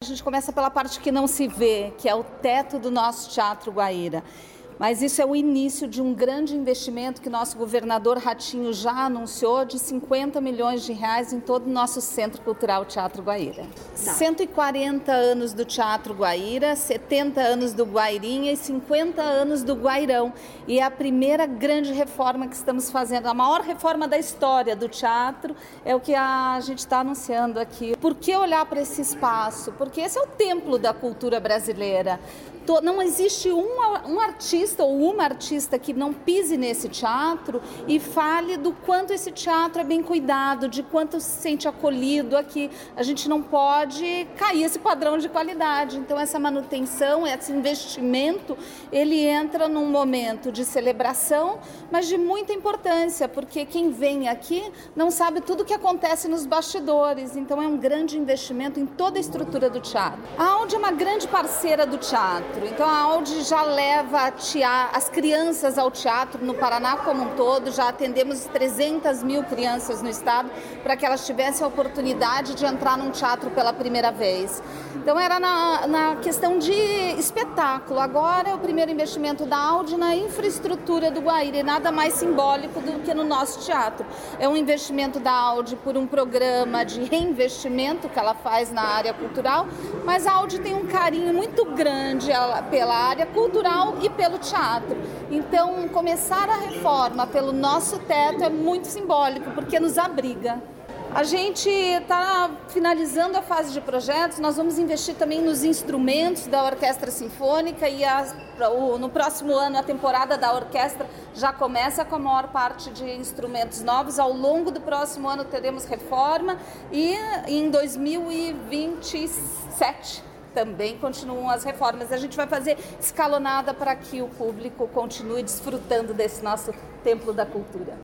gente começa pela parte que não se vê, que é o teto do nosso Teatro Guaíra. Mas isso é o início de um grande investimento que nosso governador Ratinho já anunciou, de 50 milhões de reais em todo o nosso Centro Cultural Teatro Guaíra. 140 anos do Teatro Guaíra, 70 anos do Guairinha e 50 anos do Guairão. E é a primeira grande reforma que estamos fazendo, a maior reforma da história do teatro, é o que a gente está anunciando aqui. Por que olhar para esse espaço? Porque esse é o templo da cultura brasileira. Não existe um artista ou uma artista que não pise nesse teatro e fale do quanto esse teatro é bem cuidado, de quanto se sente acolhido aqui. A gente não pode cair esse padrão de qualidade. Então essa manutenção, esse investimento, ele entra num momento de celebração, mas de muita importância, porque quem vem aqui não sabe tudo o que acontece nos bastidores. Então é um grande investimento em toda a estrutura do teatro. A Audi é uma grande parceira do teatro. Então a Audi já leva as crianças ao teatro no Paraná como um todo, já atendemos 300 mil crianças no estado para que elas tivessem a oportunidade de entrar num teatro pela primeira vez. Então era na questão de espetáculo. Agora é o primeiro investimento da Audi na infraestrutura do Guaíra e nada mais simbólico do que no nosso teatro. É um investimento da Audi por um programa de reinvestimento que ela faz na área cultural, mas a Audi tem um carinho muito grande pela área cultural e pelo teatro. Então, começar a reforma pelo nosso teto é muito simbólico, porque nos abriga. A gente está finalizando a fase de projetos, nós vamos investir também nos instrumentos da Orquestra Sinfônica e no próximo ano a temporada da orquestra já começa com a maior parte de instrumentos novos. Ao longo do próximo ano teremos reforma e em 2027 também continuam as reformas. A gente vai fazer escalonada para que o público continue desfrutando desse nosso templo da cultura.